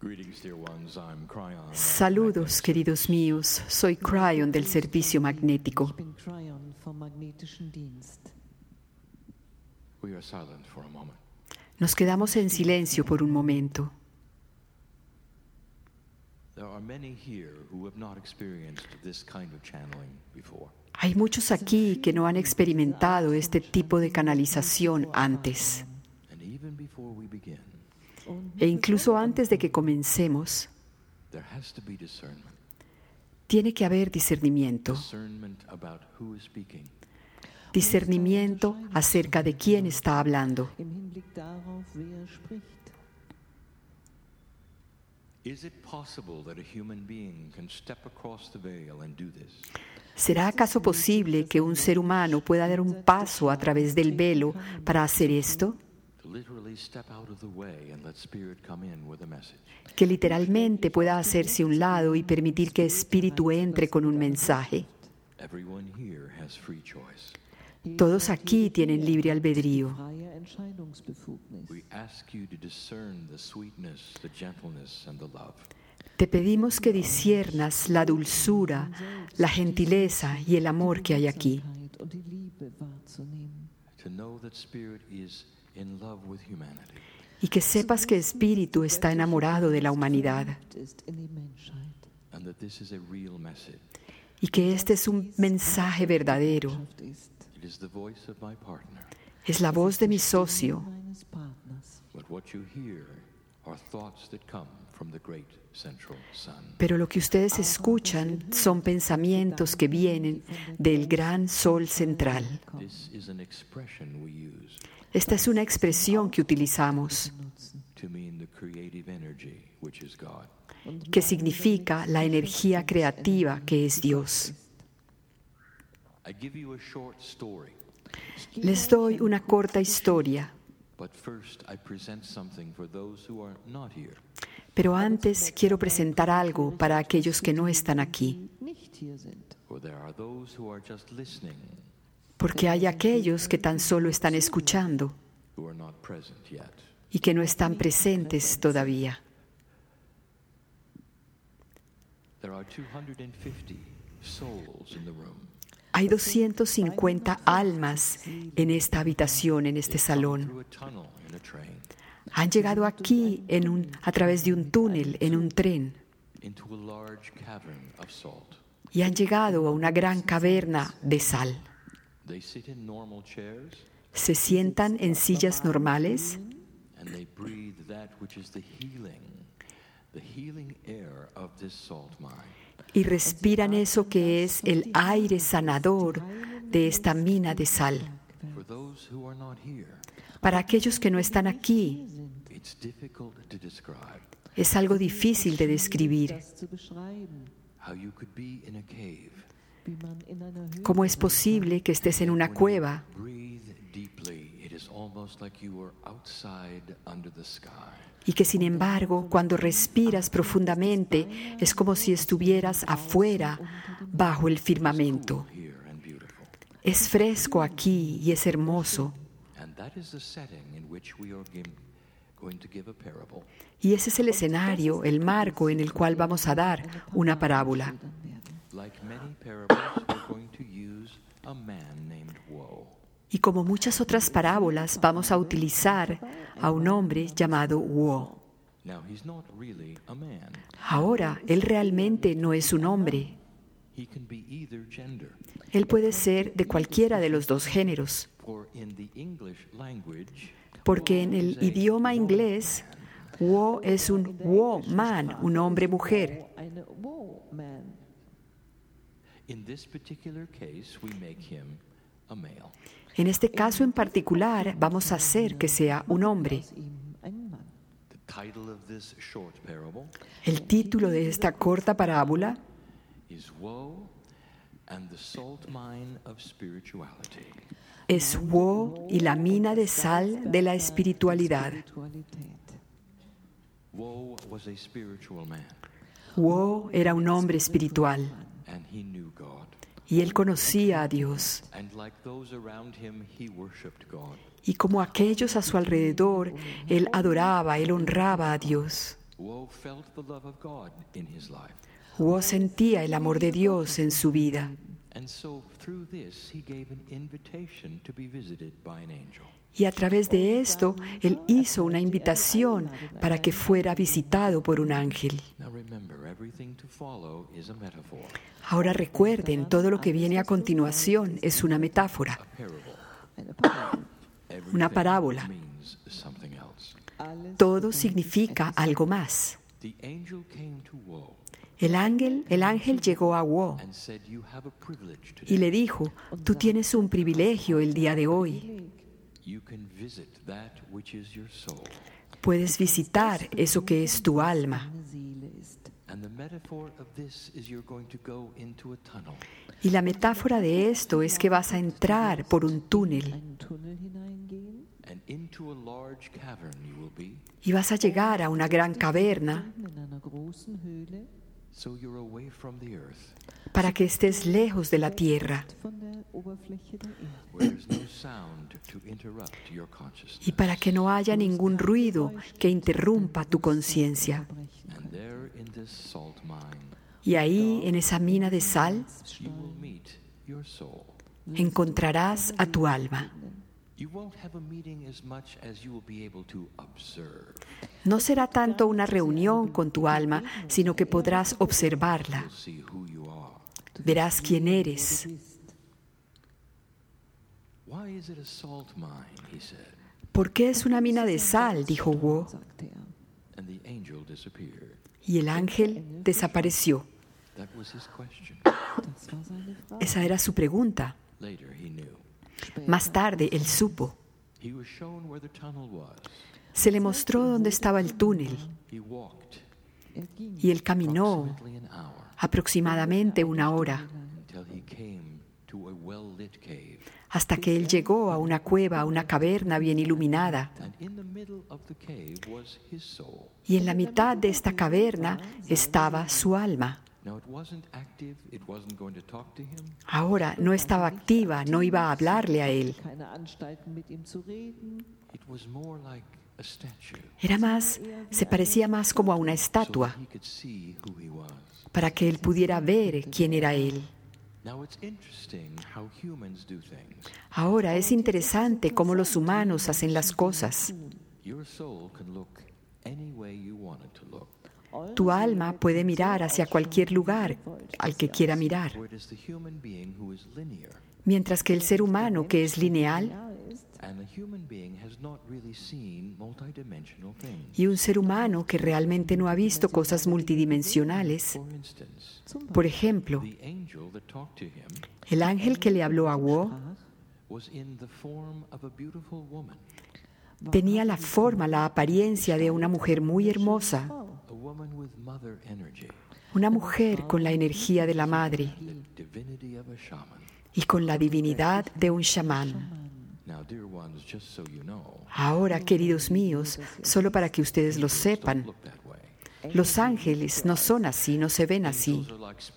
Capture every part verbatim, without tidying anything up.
Saludos, queridos míos. Soy Cryon del Servicio Magnético. Nos quedamos en silencio por un momento. Hay muchos aquí que no han experimentado este tipo de canalización antes. E incluso antes de que comencemos, tiene que haber discernimiento. Discernimiento acerca de quién está hablando. ¿Será acaso posible que un ser humano pueda dar un paso a través del velo para hacer esto? Que literalmente pueda hacerse a un lado y permitir que Espíritu entre con un mensaje. Todos aquí tienen libre albedrío. Te pedimos que disciernas la dulzura, la gentileza y el amor que hay aquí. Y que sepas que Espíritu está enamorado de la humanidad. Y que este es un mensaje verdadero. Es la voz de mi socio. Pero lo que ustedes escuchan son pensamientos que vienen del gran sol central. Esta es una expresión que utilizamos, que significa la energía creativa que es Dios. Les doy una corta historia. Pero antes quiero presentar algo para aquellos que no están aquí. Porque hay aquellos que tan solo están escuchando y que no están presentes todavía. Hay doscientas cincuenta almas en esta habitación, en este salón. Han llegado aquí en un, a través de un túnel, en un tren. Y han llegado a una gran caverna de sal. Se sientan en sillas normales y respiran eso que es el aire sanador de esta mina de sal. Para aquellos que no están aquí, es algo difícil de describir. ¿Cómo es posible que estés en una cueva? Y que sin embargo, cuando respiras profundamente, es como si estuvieras afuera, bajo el firmamento. Es fresco aquí y es hermoso. Y ese es el escenario, el marco en el cual vamos a dar una parábola. Y como muchas otras parábolas, vamos a utilizar a un hombre llamado Woe. Ahora, él realmente no es un hombre. Él puede ser de cualquiera de los dos géneros. Porque en el idioma inglés, Woe es un woman, un hombre-mujer. En este caso en particular, vamos a hacer que sea un hombre. El título de esta corta parábola es Woe y la mina de sal de la espiritualidad. Woe era un hombre espiritual y él conocía a Dios. Y como aquellos a su alrededor, él adoraba, él honraba a Dios. Wo sentía el amor de Dios en su vida. Y a través de esto, él hizo una invitación para que fuera visitado por un ángel. Ahora recuerden, todo lo que viene a continuación es una metáfora, una parábola. Todo significa algo más. El ángel, el ángel llegó a Wo y le dijo, tú tienes un privilegio el día de hoy. Puedes visitar eso que es tu alma. Y la metáfora de esto es que vas a entrar por un túnel. Y vas a llegar a una gran caverna para que estés lejos de la tierra y para que no haya ningún ruido que interrumpa tu conciencia. Y ahí, en esa mina de sal, encontrarás a tu alma. No será tanto una reunión con tu alma, sino que podrás observarla. Verás quién eres. ¿Por qué es una mina de sal?, dijo Wo. Y el ángel desapareció. Esa era su pregunta. Más tarde, él supo. Se le mostró dónde estaba el túnel. Y él caminó aproximadamente una hora hasta que él llegó a una cueva, a una caverna bien iluminada. Y en la mitad de esta caverna estaba su alma. Ahora no estaba activa, no iba a hablarle a él. Era más, se parecía más como a una estatua, para que él pudiera ver quién era él. Ahora es interesante cómo los humanos hacen las cosas. Tu alma puede mirar hacia cualquier lugar al que quiera mirar, mientras que el ser humano, que es lineal, y un ser humano que realmente no ha visto cosas multidimensionales. Por ejemplo, el ángel que le habló a Wo tenía la forma, la apariencia de una mujer muy hermosa, una mujer con la energía de la madre y con la divinidad de un chamán. Ahora, queridos míos, solo para que ustedes lo sepan, los ángeles no son así, no se ven así.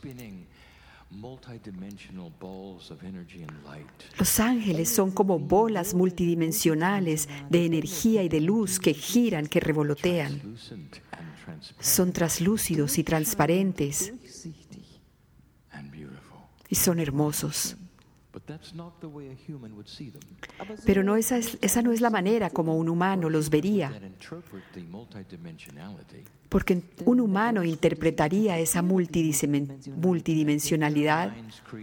Los ángeles son como bolas multidimensionales de energía y de luz que giran, que revolotean. Son translúcidos y transparentes y son hermosos. Pero no esa, es, esa no es la manera como un humano los vería, porque un humano interpretaría esa multidimensionalidad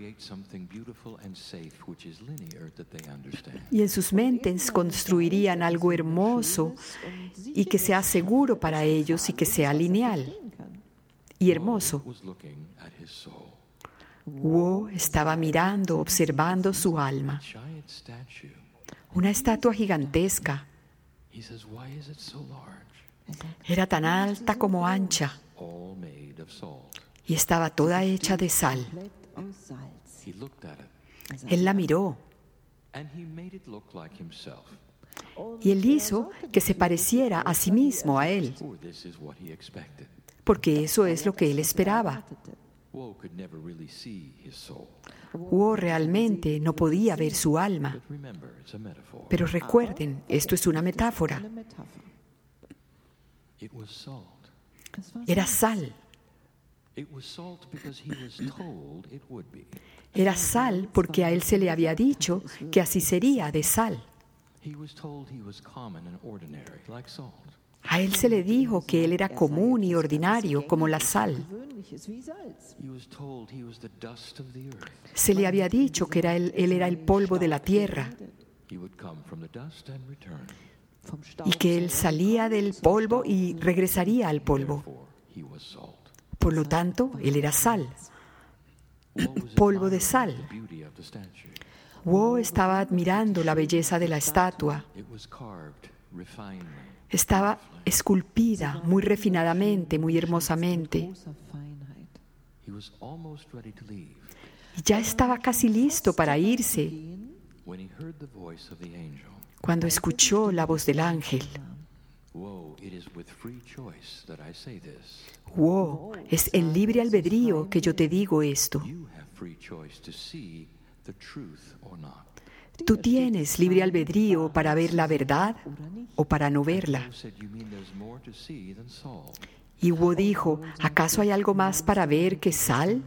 y en sus mentes construirían algo hermoso y que sea seguro para ellos y que sea lineal y hermoso. Wo estaba mirando, observando su alma. Una estatua gigantesca. Era tan alta como ancha y estaba toda hecha de sal. Él la miró y él hizo que se pareciera a sí mismo a él, porque eso es lo que él esperaba. Wo realmente no podía ver su alma. Pero recuerden, esto es una metáfora. Era sal. It was salt because he was told it would be. Era sal porque a él se le había dicho que así sería, de sal. He was told he was common and ordinary, like salt. A él se le dijo que él era común y ordinario como la sal. He was told he was the dust of the earth. Se le había dicho que era él, él era el polvo de la tierra He would come from the dust and return. y que él salía del polvo y regresaría al polvo. Therefore, he was salt. Por lo tanto, él era sal, Woe was polvo de admiring sal. the beauty of the statue. Wo estaba admirando la belleza de la estatua. It was carved refinedly. Estaba esculpida muy refinadamente, muy hermosamente. He was almost ready to leave Y ya estaba casi listo para irse when he heard the voice of the angel. cuando escuchó la voz del ángel. Woe, it is with free choice that I say this. Wo, es en libre albedrío que yo te digo esto. You have free choice to see the truth or not. Tú tienes libre albedrío para ver la verdad o para no verla. Woe said, you mean there's more to see than salt. Y Wo dijo, ¿acaso hay algo más para ver que sal?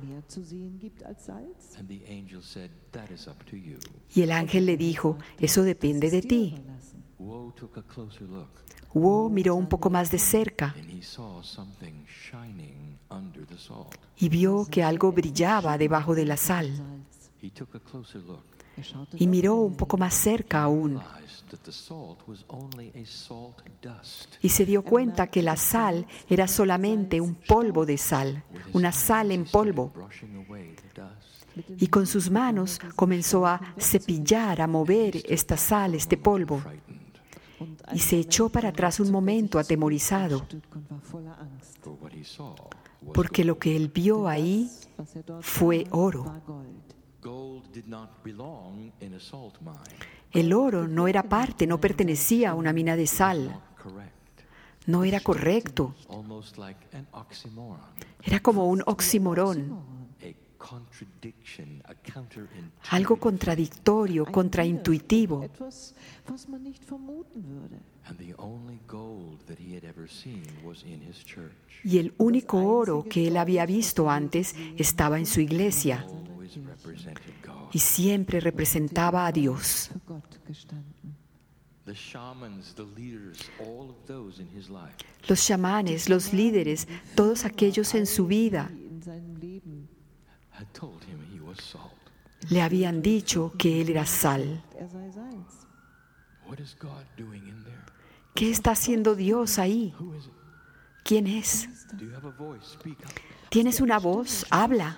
And the angel said, that is up to you. Y el ángel le dijo, eso depende de ti. Woe took a closer look, Wo miró un poco más de cerca and he saw something shining under the salt. y vio que algo brillaba debajo de la sal. He took a closer look, Y miró un poco más cerca aún realized that the salt was only a salt dust. y se dio cuenta que la sal era solamente un polvo de sal, una sal en polvo. Brushing away the dust. Y con sus manos comenzó a cepillar, a mover esta sal, este polvo. Frightened, Y se echó para atrás un momento atemorizado, for what he saw was porque lo que él vio ahí fue oro. gold did not belong in a salt mine. El oro no era parte, no pertenecía a una mina de sal, Not correct. no era correcto, Almost like an oxymoron. era como un oximorón, A contradiction, a counterintuitive. algo contradictorio, contraintuitivo. Etwas, was man nicht vermuten würde. And the only gold that he had ever seen was in his church. Y el único oro que él había visto antes estaba en su iglesia Always represented God. y siempre representaba a Dios. Für Gott gestanden. The shamans, the leaders, all of those in his life Los chamanes, los líderes, todos aquellos en su vida Die in seinem Leben, had told him he was salt. le habían dicho que él era sal. er sei seins. What is God doing in there? ¿Qué está haciendo Dios ahí? Who is it? ¿Quién es? Do you have a voice? Speak up. ¿Tienes una voz? Habla.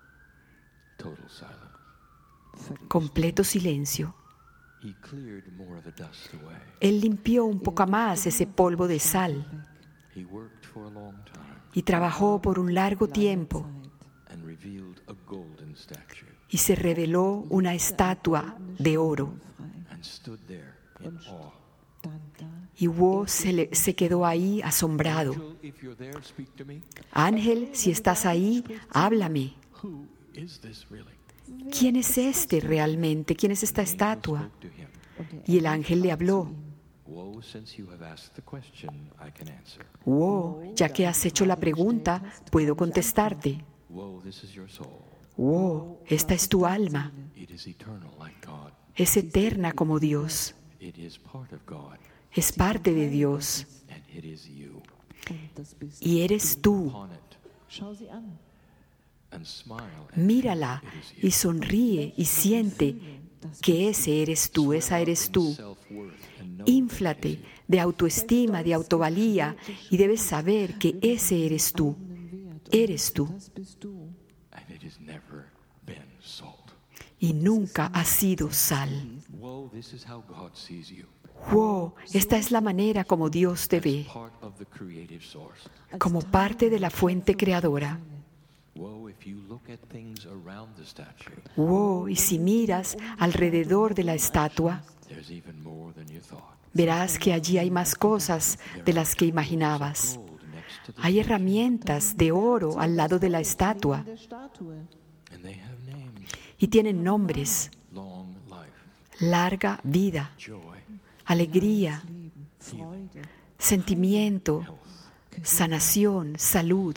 Total silence. Completo silencio. He cleared more of the dust away. Él limpió un poco más ese polvo de sal He worked for a long time y trabajó por un largo tiempo and revealed a golden statue y se reveló una estatua de oro. and stood there in awe. Dann da, Y Wo se, le- se quedó ahí asombrado. Angel, if you're there, speak to me. Ángel, si estás ahí, háblame. Who is this really? ¿Quién es este realmente? ¿Quién es esta Angel estatua? spoke to him. und der Y el ángel le habló. Woe, since you have asked the question, I can answer. Wo, ya que has hecho la pregunta, puedo contestarte. Woe, this is your soul. Wo, esta es tu alma. It is eternal like God. Es eterna como Dios. It is part of God, Es parte de Dios. and it is you. und das bist Y eres tú. Upon it Schau sie an. and smile. And Mírala y sonríe y siente que ese eres tú, esa eres tú. self-worth and know Inflate de autoestima, de autovalía y debes saber que ese eres tú. Eres tú Das bist du. and it has never been salt. y nunca has sido sal. Woe, this is how God sees you. Wow, esta es la manera como Dios te ve, Part of the creative source. como parte de la fuente creadora. Woe, if you look at things around the statue, Wow, y si miras alrededor de la estatua, there's even more than you thought. verás que allí hay más cosas de las que imaginabas. Gold next to the Hay herramientas de oro al lado de la estatua Der Statue. and they have names. y tienen nombres: Long life, larga vida, joy, alegría, Leben, Freude, sentimiento, sanación, salud.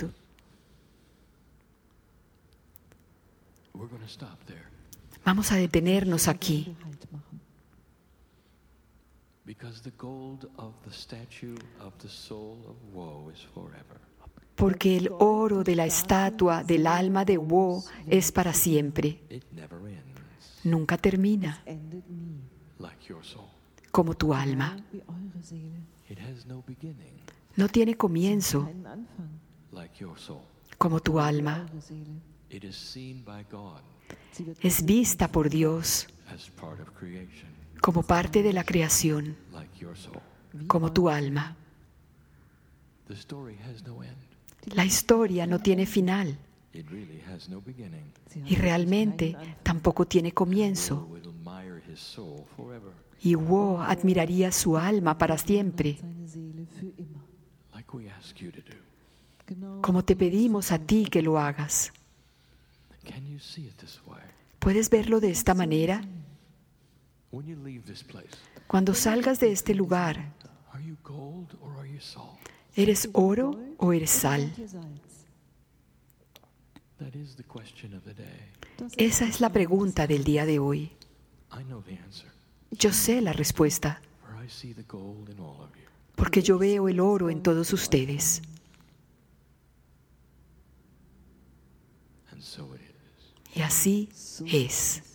We're going to stop there Vamos a detenernos aquí, Hier Halt machen. because the gold of the statue of the soul of woe is forever. porque el oro de la estatua del alma de Wo es para siempre. It never ends, Nunca termina, Endet nie. like your soul. como tu alma. Wie eure Seele. It has no beginning, No tiene comienzo, Keinen Anfang. like your soul. como tu alma. Eure Seele. It is seen by God Sie wird Es vista por Dios as part of creation, como parte de la creación, like your soul. como tu alma. The story has no end. La historia no tiene final It really has no beginning. Sie hat y realmente keinen Anfang. tampoco tiene Woe comienzo. will admire his soul forever, Y Wo admiraría su alma para siempre, Seine Seele für immer. like we ask you to do. Genau. como te pedimos a ti que lo hagas. Can you see it this way? ¿Puedes verlo de esta manera? When you leave this place, Cuando salgas de este lugar, are you gold or are you salt? ¿eres oro o eres sal? Seid ihr Salz? That is the question of the day. Das Esa es la pregunta del día de hoy. I know the answer, Yo sé la respuesta, for I see the gold in all of you. porque yo veo el oro en todos ustedes. And so it is. Y así es.